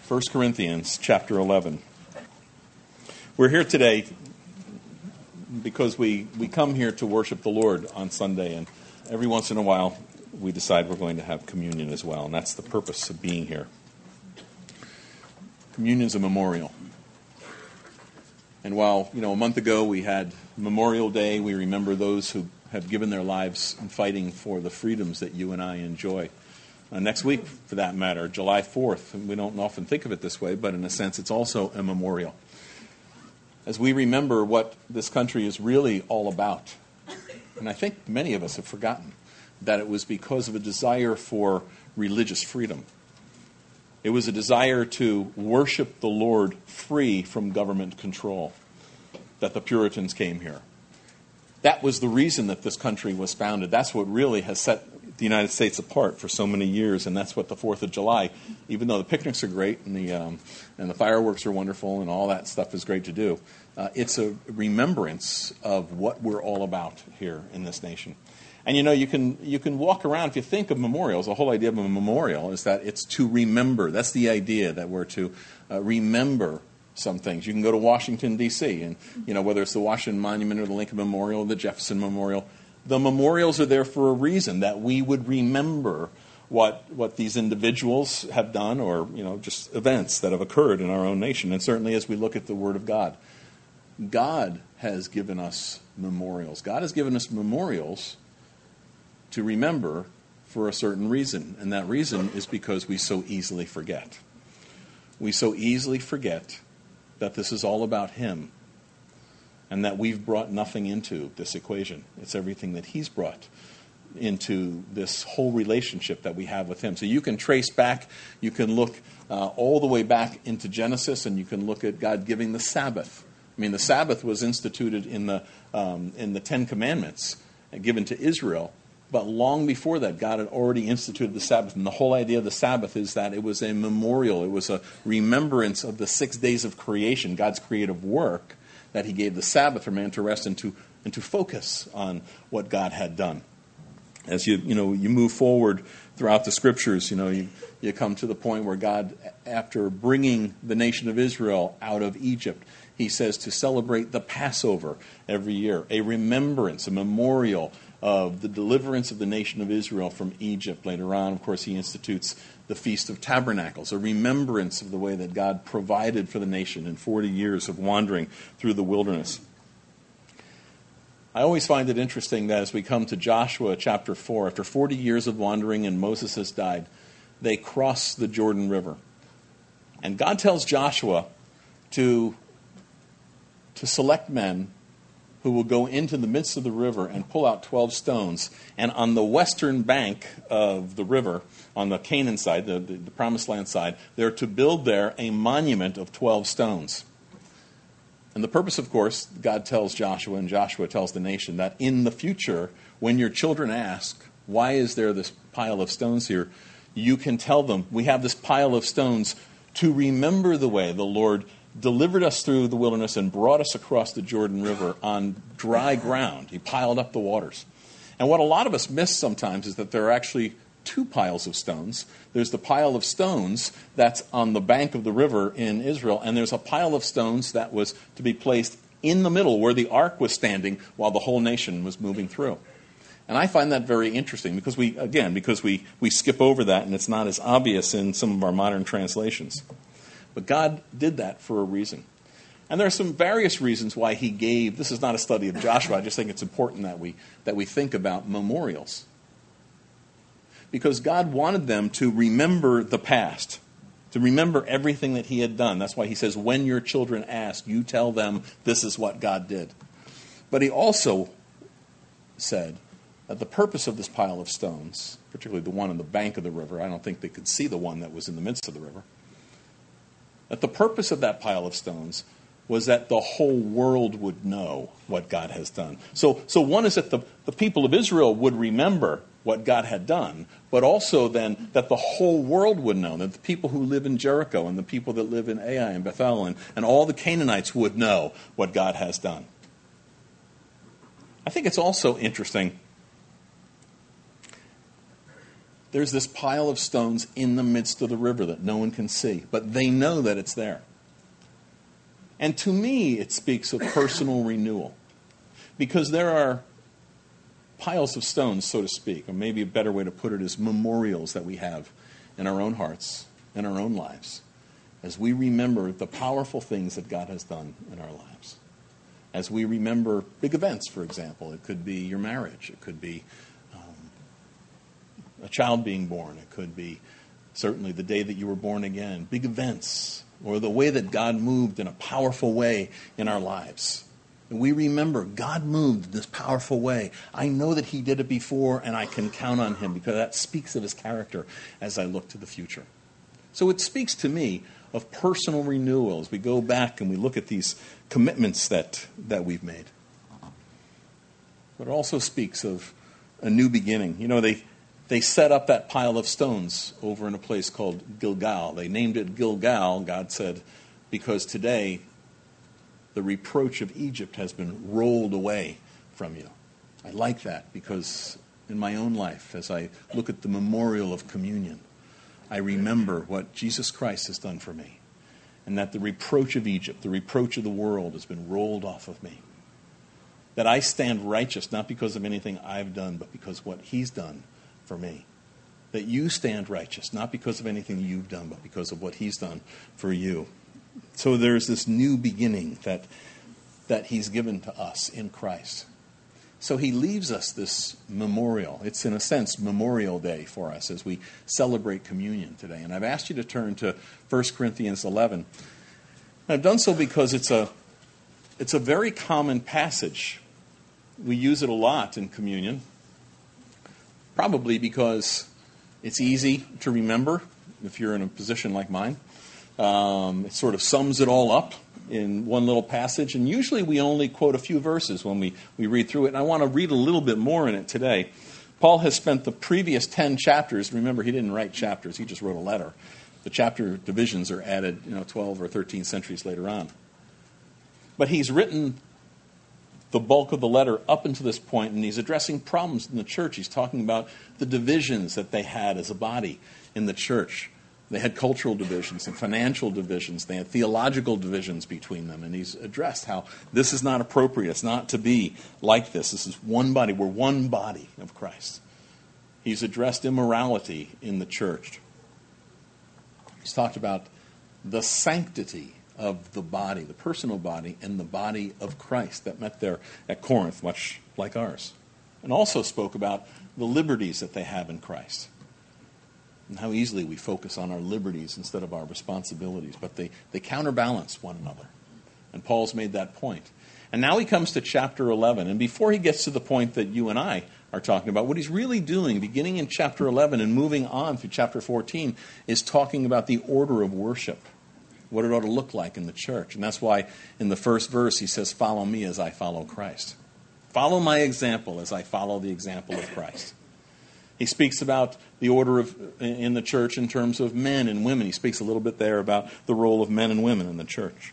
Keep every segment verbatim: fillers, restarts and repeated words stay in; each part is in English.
First Corinthians chapter eleven. We're here today because we, we come here to worship the Lord on Sunday, and every once in a while we decide we're going to have communion as well, and that's the purpose of being here. Communion's a memorial. And while, you know, a month ago we had Memorial Day, we remember those who have given their lives in fighting for the freedoms that you and I enjoy. Uh, next week, for that matter, July fourth, and we don't often think of it this way, but in a sense it's also a memorial. As we remember what this country is really all about, and I think many of us have forgotten that it was because of a desire for religious freedom. It was a desire to worship the Lord free from government control that the Puritans came here. That was the reason that this country was founded. That's what really has set the United States apart for so many years, and that's what the fourth of July, even though the picnics are great and the um, and the fireworks are wonderful and all that stuff is great to do, uh, it's a remembrance of what we're all about here in this nation. And you know, you can you can walk around, if you think of memorials, the whole idea of a memorial is that it's to remember. That's the idea, that we're to uh, remember some things. You can go to Washington, D C, and you know, whether it's the Washington Monument or the Lincoln Memorial or the Jefferson Memorial, the memorials are there for a reason, that we would remember what what these individuals have done, or you know, just events that have occurred in our own nation. And certainly as we look at the Word of God, God has given us memorials. God has given us memorials to remember for a certain reason, and that reason is because we so easily forget. We so easily forget that this is all about Him, and that we've brought nothing into this equation. It's everything that He's brought into this whole relationship that we have with Him. So you can trace back, you can look uh, all the way back into Genesis, and you can look at God giving the Sabbath. I mean, the Sabbath was instituted in the um, in the Ten Commandments given to Israel. But long before that, God had already instituted the Sabbath. And the whole idea of the Sabbath is that it was a memorial. It was a remembrance of the six days of creation, God's creative work, that He gave the Sabbath for man to rest and to, and to focus on what God had done. As you you know you move forward throughout the Scriptures, you know you, you come to the point where God, after bringing the nation of Israel out of Egypt, He says to celebrate the Passover every year, a remembrance, a memorial of the deliverance of the nation of Israel from Egypt. Later on, of course, He institutes the Feast of Tabernacles, a remembrance of the way that God provided for the nation in forty years of wandering through the wilderness. I always find it interesting that as we come to Joshua chapter four, after forty years of wandering and Moses has died, they cross the Jordan River. And God tells Joshua to, to select men who will go into the midst of the river and pull out twelve stones. And on the western bank of the river, on the Canaan side, the, the, the Promised Land side, they're to build there a monument of twelve stones. And the purpose, of course, God tells Joshua, and Joshua tells the nation, that in the future, when your children ask, why is there this pile of stones here, you can tell them, we have this pile of stones to remember the way the Lord delivered us through the wilderness and brought us across the Jordan River on dry ground. He piled up the waters. And what a lot of us miss sometimes is that there are actually two piles of stones. There's the pile of stones that's on the bank of the river in Israel, and there's a pile of stones that was to be placed in the middle where the ark was standing while the whole nation was moving through. And I find that very interesting because we, again, because we, we skip over that and it's not as obvious in some of our modern translations. But God did that for a reason. And there are some various reasons why He gave, this is not a study of Joshua, I just think it's important that we that we think about memorials. Because God wanted them to remember the past, to remember everything that He had done. That's why He says, when your children ask, you tell them this is what God did. But He also said that the purpose of this pile of stones, particularly the one on the bank of the river, I don't think they could see the one that was in the midst of the river, that the purpose of that pile of stones was that the whole world would know what God has done. So, so one is that the, the people of Israel would remember what God had done, but also then that the whole world would know, that the people who live in Jericho and the people that live in Ai and Bethel and, and all the Canaanites would know what God has done. I think it's also interesting There's this pile of stones in the midst of the river that no one can see, but they know that it's there. And to me, it speaks of personal renewal, because there are piles of stones, so to speak, or maybe a better way to put it is memorials that we have in our own hearts, in our own lives, as we remember the powerful things that God has done in our lives. As we remember big events, for example. It could be your marriage. It could be um, a child being born. It could be certainly the day that you were born again. Big events, or the way that God moved in a powerful way in our lives. And we remember God moved in this powerful way. I know that he did it before, and I can count on him, because that speaks of his character as I look to the future. So it speaks to me of personal renewal as we go back and we look at these commitments that, that we've made. But it also speaks of a new beginning. You know, they, they set up that pile of stones over in a place called Gilgal. They named it Gilgal, God said, because today the reproach of Egypt has been rolled away from you. I like that, because in my own life, as I look at the memorial of communion, I remember what Jesus Christ has done for me, and that the reproach of Egypt, the reproach of the world, has been rolled off of me. That I stand righteous, not because of anything I've done, but because of what he's done for me. That you stand righteous, not because of anything you've done, but because of what he's done for you. So there's this new beginning that, that he's given to us in Christ. So he leaves us this memorial. It's, in a sense, Memorial Day for us as we celebrate communion today. And I've asked you to turn to First Corinthians eleven. And I've done so because it's a, it's a very common passage. We use it a lot in communion, probably because it's easy to remember if you're in a position like mine. Um, it sort of sums it all up in one little passage, and usually we only quote a few verses when we, we read through it, and I want to read a little bit more in it today. Paul has spent the previous ten chapters, remember he didn't write chapters, he just wrote a letter. The chapter divisions are added, you know, twelve or thirteen centuries later on. But he's written the bulk of the letter up until this point, and he's addressing problems in the church. He's talking about the divisions that they had as a body in the church. They had cultural divisions and financial divisions. They had theological divisions between them. And he's addressed how this is not appropriate. It's not to be like this. This is one body. We're one body of Christ. He's addressed immorality in the church. He's talked about the sanctity of the body, the personal body, and the body of Christ that met there at Corinth, much like ours. And also spoke about the liberties that they have in Christ. And how easily we focus on our liberties instead of our responsibilities. But they, they counterbalance one another. And Paul's made that point. And now he comes to chapter eleven. And before he gets to the point that you and I are talking about, what he's really doing, beginning in chapter eleven and moving on through chapter fourteen, is talking about the order of worship. What it ought to look like in the church. And that's why in the first verse he says, "Follow me as I follow Christ." Follow my example as I follow the example of Christ. He speaks about the order of in the church in terms of men and women. He speaks a little bit there about the role of men and women in the church.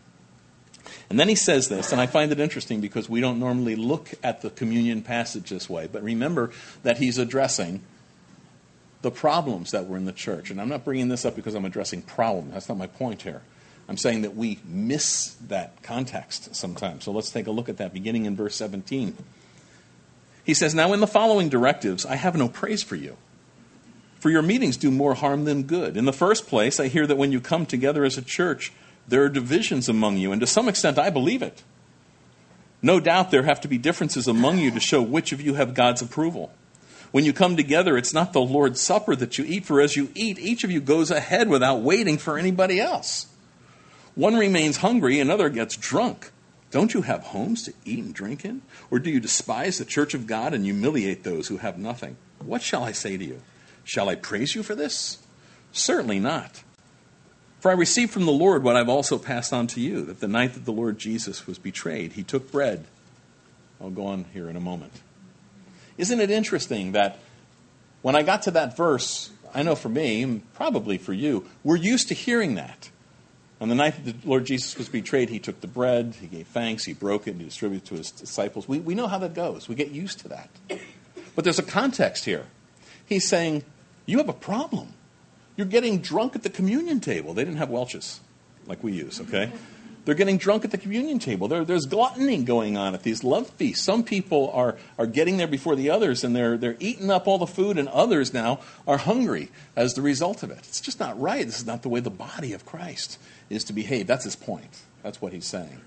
And then he says this, and I find it interesting because we don't normally look at the communion passage this way. But remember that he's addressing the problems that were in the church. And I'm not bringing this up because I'm addressing problems. That's not my point here. I'm saying that we miss that context sometimes. So let's take a look at that, beginning in verse seventeen. He says, "Now in the following directives, I have no praise for you. For your meetings do more harm than good. In the first place, I hear that when you come together as a church, there are divisions among you, and to some extent I believe it. No doubt there have to be differences among you to show which of you have God's approval. When you come together, it's not the Lord's Supper that you eat, for as you eat, each of you goes ahead without waiting for anybody else. One remains hungry, another gets drunk. Don't you have homes to eat and drink in? Or do you despise the church of God and humiliate those who have nothing? What shall I say to you? Shall I praise you for this? Certainly not. For I received from the Lord what I've also passed on to you, that the night that the Lord Jesus was betrayed, he took bread." I'll go on here in a moment. Isn't it interesting that when I got to that verse, I know for me, and probably for you, we're used to hearing that. On the night that the Lord Jesus was betrayed, he took the bread, he gave thanks, he broke it, and he distributed it to his disciples. We, we know how that goes. We get used to that. But there's a context here. He's saying, You have a problem. You're getting drunk at the communion table. They didn't have Welch's like we use, okay? They're getting drunk at the communion table. There, there's gluttony going on at these love feasts. Some people are, are getting there before the others, and they're, they're eating up all the food, and others now are hungry as the result of it. It's just not right. This is not the way the body of Christ is to behave. That's his point. That's what he's saying.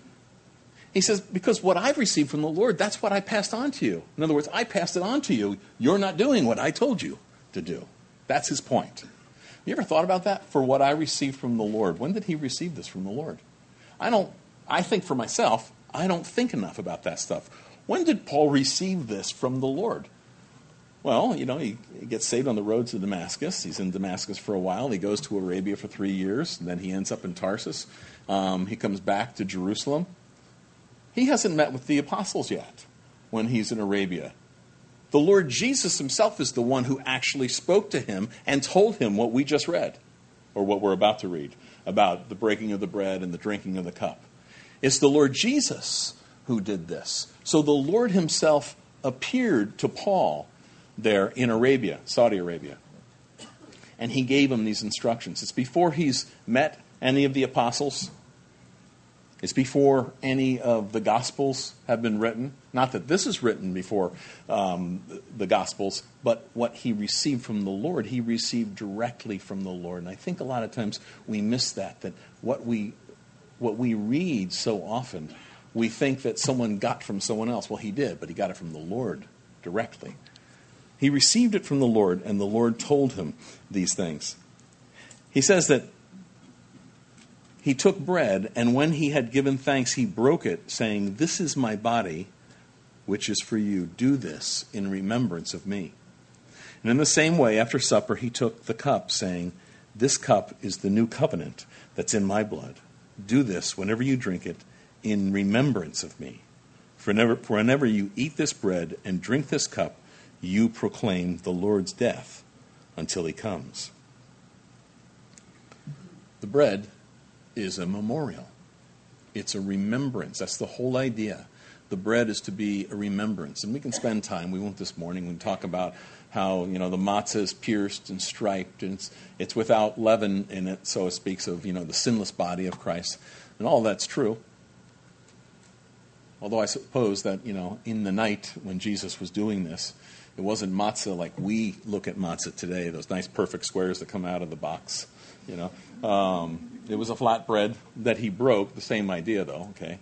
He says, because what I've received from the Lord, that's what I passed on to you. In other words, I passed it on to you. You're not doing what I told you to do. That's his point. You ever thought about that? For what I received from the Lord. When did he receive this from the Lord? I don't, I think for myself, I don't think enough about that stuff. When did Paul receive this from the Lord? Well, you know, he, he gets saved on the road to Damascus. He's in Damascus for a while. He goes to Arabia for three years. And then he ends up in Tarsus. Um, he comes back to Jerusalem. He hasn't met with the apostles yet when he's in Arabia. The Lord Jesus himself is the one who actually spoke to him and told him what we just read, or what we're about to read, about the breaking of the bread and the drinking of the cup. It's the Lord Jesus who did this. So the Lord himself appeared to Paul there in Arabia, Saudi Arabia, and he gave him these instructions. It's before he's met any of the apostles. It's before any of the Gospels have been written. Not that this is written before um, the Gospels, but what he received from the Lord, he received directly from the Lord. And I think a lot of times we miss that, that what we, what we read so often, we think that someone got from someone else. Well, he did, but he got it from the Lord directly. He received it from the Lord, and the Lord told him these things. He says that he took bread, and when he had given thanks, he broke it, saying, "This is my body, which is for you. Do this in remembrance of me." And in the same way, after supper, he took the cup, saying, "This cup is the new covenant that's in my blood. Do this whenever you drink it in remembrance of me. For whenever, for whenever you eat this bread and drink this cup, you proclaim the Lord's death until he comes." The bread is a memorial. It's a remembrance. That's the whole idea. The bread is to be a remembrance. And we can spend time, we won't this morning, we can talk about how, you know, the matzah is pierced and striped, and it's, it's without leaven in it, so it speaks of, you know, the sinless body of Christ. And all that's true. Although I suppose that, you know, in the night when Jesus was doing this, it wasn't matzah like we look at matzah today, those nice perfect squares that come out of the box, you know. Um, it was a flat bread that he broke, the same idea though, okay.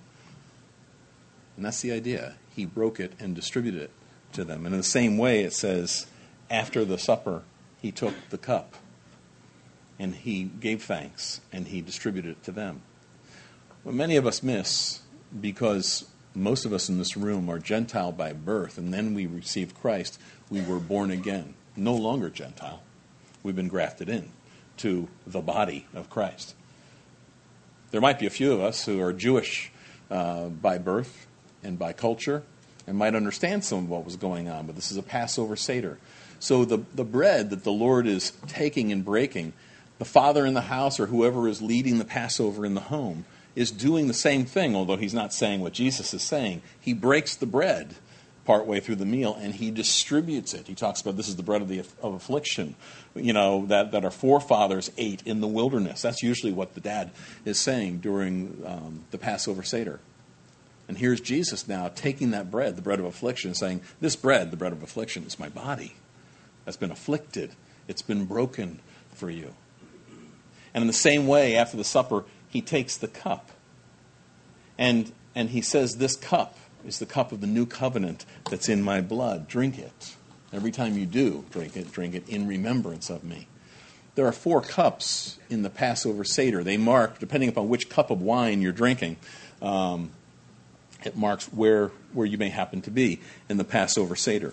And that's the idea. He broke it and distributed it to them. And in the same way, it says, after the supper, he took the cup and he gave thanks and he distributed it to them. What many of us miss, because most of us in this room are Gentile by birth, and then we received Christ, we were born again. No longer Gentile. We've been grafted in to the body of Christ. There might be a few of us who are Jewish uh, by birth and by culture and might understand some of what was going on, but this is a Passover Seder. So the, the bread that the Lord is taking and breaking, the father in the house or whoever is leading the Passover in the home is doing the same thing, although he's not saying what Jesus is saying. He breaks the bread partway through the meal, and he distributes it. He talks about this is the bread of the of affliction, you know, that, that our forefathers ate in the wilderness. That's usually what the dad is saying during um, the Passover Seder. And here's Jesus now taking that bread, the bread of affliction, saying, this bread, the bread of affliction, is my body that's been afflicted. It's been broken for you. And in the same way, after the supper, he takes the cup. And, and he says, this cup is the cup of the new covenant that's in my blood. Drink it. Every time you do drink it, drink it in remembrance of me. There are four cups in the Passover Seder. They mark, depending upon which cup of wine you're drinking, um, it marks where, where you may happen to be in the Passover Seder.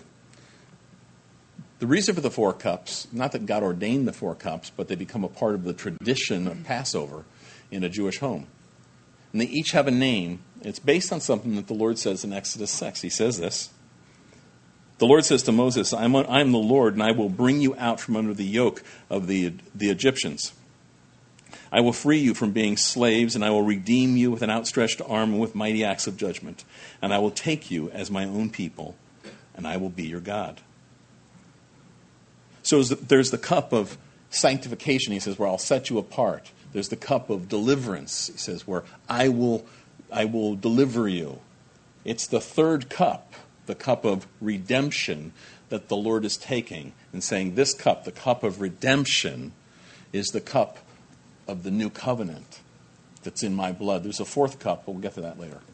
The reason for the four cups, not that God ordained the four cups, but they become a part of the tradition of Passover in a Jewish home. And they each have a name. It's based on something that the Lord says in Exodus six. He says this. The Lord says to Moses, I'm, I am the Lord, and I will bring you out from under the yoke of the, the Egyptians. I will free you from being slaves, and I will redeem you with an outstretched arm and with mighty acts of judgment. And I will take you as my own people, and I will be your God. So So there's the cup of sanctification, he says, where I'll set you apart. There's the cup of deliverance, he says, where I will, I will deliver you. It's the third cup, the cup of redemption, that the Lord is taking and saying, this cup, the cup of redemption, is the cup of the new covenant that's in my blood. There's a fourth cup, but we'll get to that later.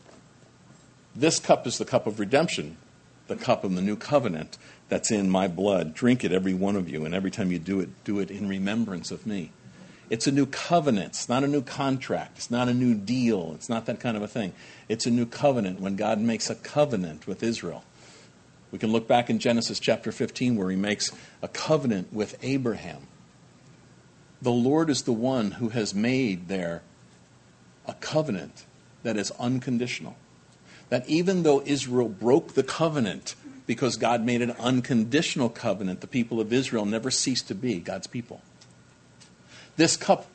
This cup is the cup of redemption, the cup of the new covenant that's in my blood. Drink it, every one of you, and every time you do it, do it in remembrance of me. It's a new covenant. It's not a new contract. It's not a new deal. It's not that kind of a thing. It's a new covenant when God makes a covenant with Israel. We can look back in Genesis chapter fifteen where he makes a covenant with Abraham. The Lord is the one who has made there a covenant that is unconditional. That even though Israel broke the covenant because God made an unconditional covenant, the people of Israel never ceased to be God's people. This cup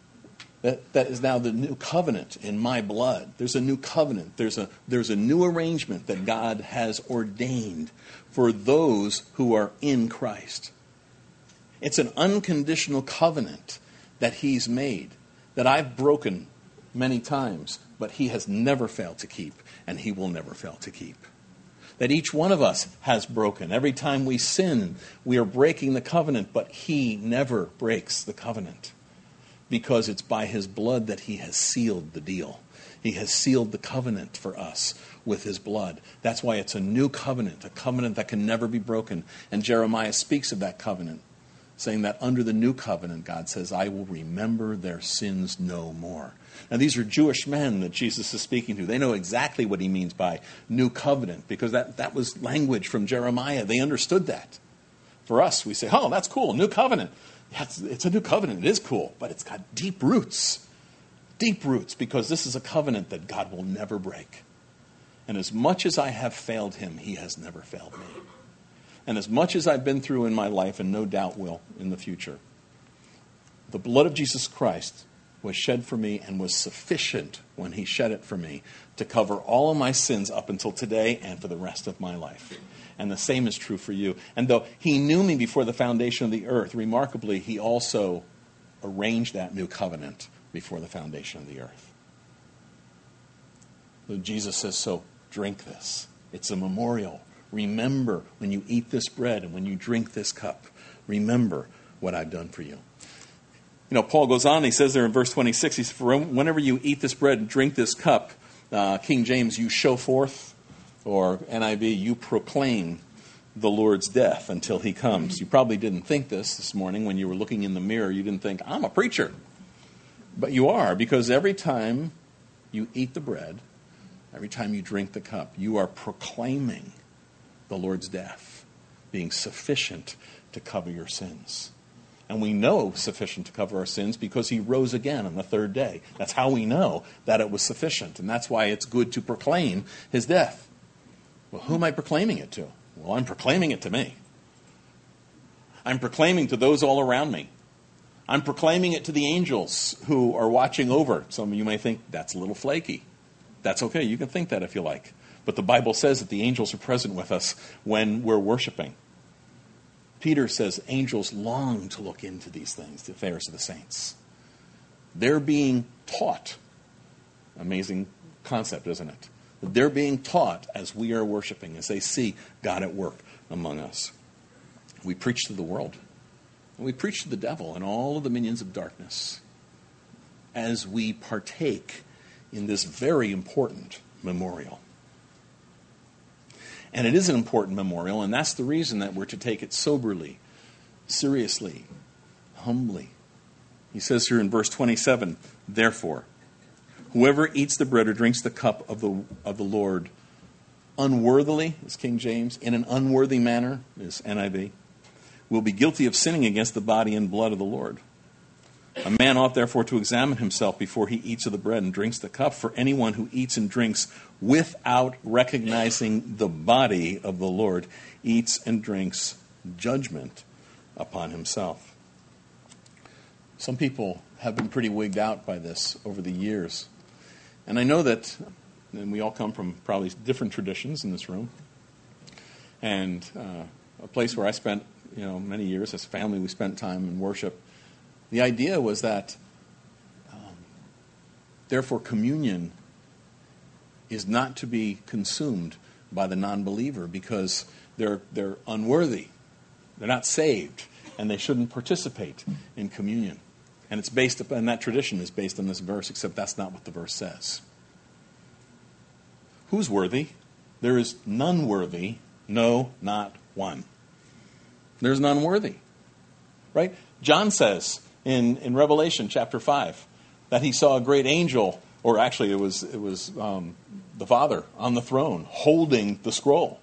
that, that is now the new covenant in my blood. There's a new covenant. There's a, there's a new arrangement that God has ordained for those who are in Christ. It's an unconditional covenant that he's made, that I've broken many times, but he has never failed to keep, and he will never fail to keep. That each one of us has broken. Every time we sin, we are breaking the covenant, but he never breaks the covenant, because it's by his blood that he has sealed the deal. He has sealed the covenant for us with his blood. That's why it's a new covenant, a covenant that can never be broken. And Jeremiah speaks of that covenant, saying that under the new covenant, God says, I will remember their sins no more. Now, these are Jewish men that Jesus is speaking to. They know exactly what he means by new covenant, because that, that was language from Jeremiah. They understood that. For us, we say, oh, that's cool, new covenant. Yeah, it's, it's a new covenant. It is cool, but it's got deep roots. Deep roots, because this is a covenant that God will never break. And as much as I have failed him, he has never failed me. And as much as I've been through in my life, and no doubt will in the future, the blood of Jesus Christ was shed for me and was sufficient when he shed it for me to cover all of my sins up until today and for the rest of my life. And the same is true for you. And though he knew me before the foundation of the earth, remarkably, he also arranged that new covenant before the foundation of the earth. So Jesus says, so drink this. It's a memorial. Remember when you eat this bread and when you drink this cup, remember what I've done for you. You know, Paul goes on, he says there in verse twenty-six, he says, for whenever you eat this bread and drink this cup, uh, King James, you show forth, or N I V, you proclaim the Lord's death until he comes. You probably didn't think this this morning when you were looking in the mirror. You didn't think, I'm a preacher. But you are, because every time you eat the bread, every time you drink the cup, you are proclaiming the Lord's death, being sufficient to cover your sins. And we know sufficient to cover our sins because he rose again on the third day. That's how we know that it was sufficient. And that's why it's good to proclaim his death. Well, who am I proclaiming it to? Well, I'm proclaiming it to me. I'm proclaiming to those all around me. I'm proclaiming it to the angels who are watching over. Some of you may think that's a little flaky. That's okay. You can think that if you like. But the Bible says that the angels are present with us when we're worshiping. Peter says angels long to look into these things, the affairs of the saints. They're being taught. Amazing concept, isn't it? They're being taught as we are worshiping, as they see God at work among us. We preach to the world. And we preach to the devil and all of the minions of darkness as we partake in this very important memorial. And it is an important memorial, and that's the reason that we're to take it soberly, seriously, humbly. He says here in verse twenty-seven, therefore, whoever eats the bread or drinks the cup of the of the Lord unworthily, is King James, in an unworthy manner, is N I V, will be guilty of sinning against the body and blood of the Lord. A man ought therefore to examine himself before he eats of the bread and drinks the cup, for anyone who eats and drinks without recognizing the body of the Lord eats and drinks judgment upon himself. Some people have been pretty wigged out by this over the years. And I know that, and we all come from probably different traditions in this room, and uh, a place where I spent you know, many years. As a family, we spent time in worship. The idea was that, um, therefore, communion is not to be consumed by the non-believer because they're they're unworthy. They're not saved, and they shouldn't participate in communion. And it's based upon, that tradition is based on this verse, except that's not what the verse says. Who's worthy? There is none worthy, no, not one. There's none worthy. Right? John says in, in Revelation chapter five that he saw a great angel, or actually it was it was um, the Father on the throne holding the scroll.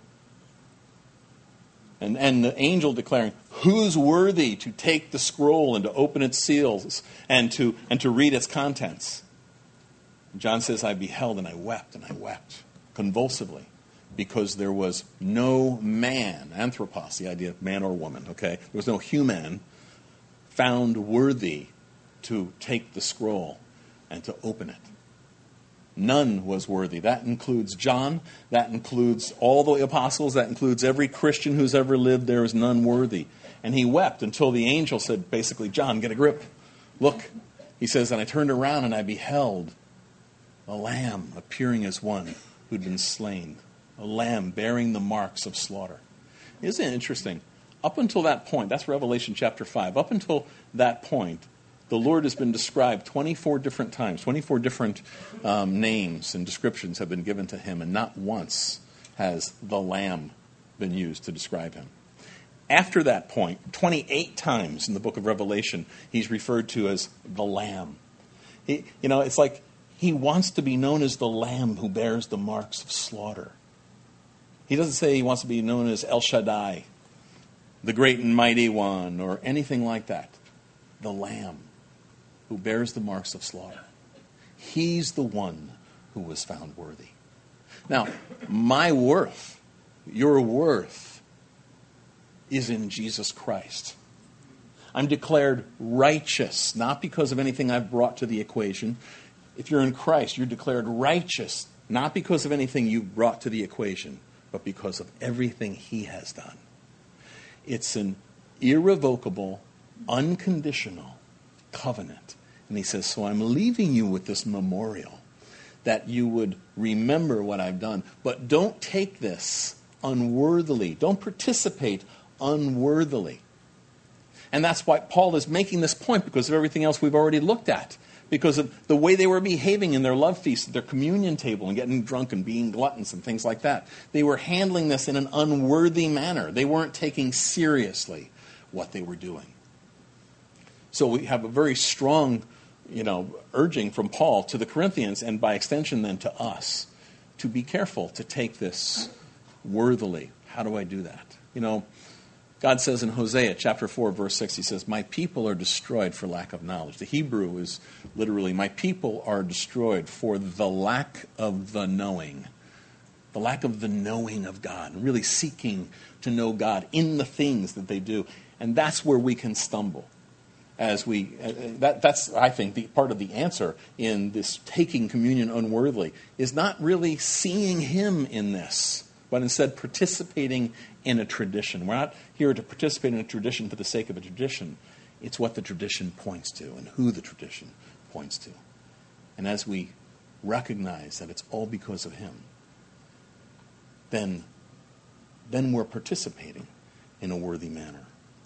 And, and the angel declaring, who's worthy to take the scroll and to open its seals and to and to read its contents? John says, I beheld and I wept and I wept convulsively because there was no man, anthropos, the idea of man or woman, okay? There was no human found worthy to take the scroll and to open it. None was worthy. That includes John. That includes all the apostles. That includes every Christian who's ever lived. There is none worthy. And he wept until the angel said, basically, John, get a grip. Look. He says, and I turned around and I beheld a lamb appearing as one who'd been slain. A lamb bearing the marks of slaughter. Isn't it interesting? Up until that point, that's Revelation chapter five. Up until that point, the Lord has been described twenty-four different times. twenty-four different um, names and descriptions have been given to him, and not once has the Lamb been used to describe him. After that point, twenty-eight times in the book of Revelation, he's referred to as the Lamb. He, you know, it's like he wants to be known as the Lamb who bears the marks of slaughter. He doesn't say he wants to be known as El Shaddai, the great and mighty one, or anything like that. The Lamb who bears the marks of slaughter. He's the one who was found worthy. Now, my worth, your worth, is in Jesus Christ. I'm declared righteous, not because of anything I've brought to the equation. If you're in Christ, you're declared righteous, not because of anything you've brought to the equation, but because of everything He has done. It's an irrevocable, unconditional covenant. And He says, so I'm leaving you with this memorial that you would remember what I've done. But don't take this unworthily. Don't participate unworthily. And that's why Paul is making this point, because of everything else we've already looked at. Because of the way they were behaving in their love feast, at their communion table, and getting drunk and being gluttons and things like that. They were handling this in an unworthy manner. They weren't taking seriously what they were doing. So we have a very strong, you know, urging from Paul to the Corinthians, and by extension then to us, to be careful to take this worthily. How do I do that? You know, God says in Hosea chapter four, verse six, He says, my people are destroyed for lack of knowledge. The Hebrew is literally, my people are destroyed for the lack of the knowing. The lack of the knowing of God, and really seeking to know God in the things that they do. And that's where we can stumble. As we, uh, that, that's, I think, the part of the answer in this taking communion unworthily is not really seeing Him in this, but instead participating in a tradition. We're not here to participate in a tradition for the sake of a tradition. It's what the tradition points to and who the tradition points to. And as we recognize that it's all because of Him, then, then we're participating in a worthy manner.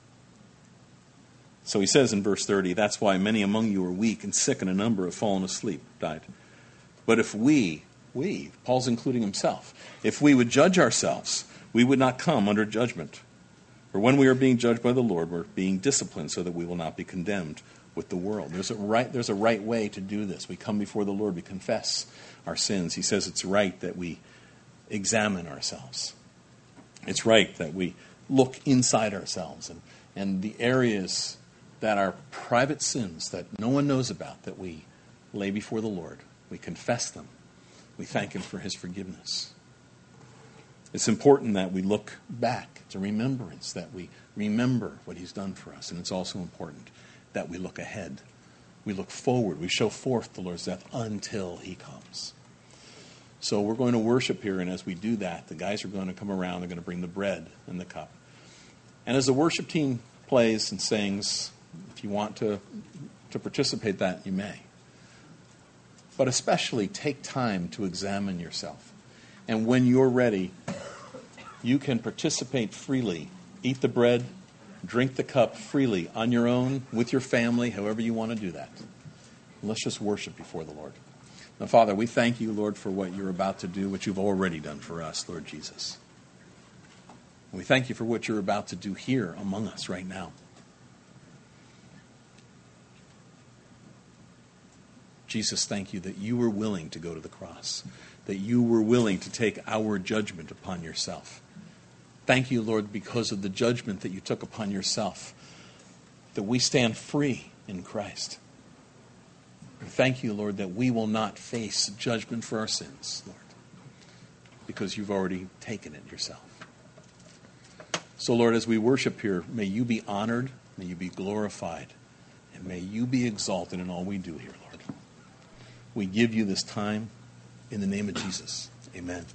So he says in verse thirty, that's why many among you are weak and sick, and a number have fallen asleep, died. But if we, we, Paul's including himself, if we would judge ourselves, we would not come under judgment. For when we are being judged by the Lord, we're being disciplined so that we will not be condemned with the world. There's a right, there's a right way to do this. We come before the Lord, we confess our sins. He says it's right that we examine ourselves. It's right that we look inside ourselves and, and the areas that are private sins that no one knows about, that we lay before the Lord. We confess them. We thank Him for His forgiveness. It's important that we look back. It's a remembrance that we remember what He's done for us. And it's also important that we look ahead. We look forward. We show forth the Lord's death until He comes. So we're going to worship here, and as we do that, the guys are going to come around. They're going to bring the bread and the cup. And as the worship team plays and sings, if you want to, to participate that, you may. But especially take time to examine yourself. And when you're ready, you can participate freely. Eat the bread, drink the cup freely on your own, with your family, however you want to do that. And let's just worship before the Lord. Now, Father, we thank you, Lord, for what you're about to do, what you've already done for us, Lord Jesus. And we thank you for what you're about to do here among us right now. Jesus, thank you that you were willing to go to the cross, that you were willing to take our judgment upon yourself. Thank you, Lord, because of the judgment that you took upon yourself, that we stand free in Christ. Thank you, Lord, that we will not face judgment for our sins, Lord, because you've already taken it yourself. So, Lord, as we worship here, may you be honored, may you be glorified, and may you be exalted in all we do here, Lord. We give you this time in the name of Jesus. Amen.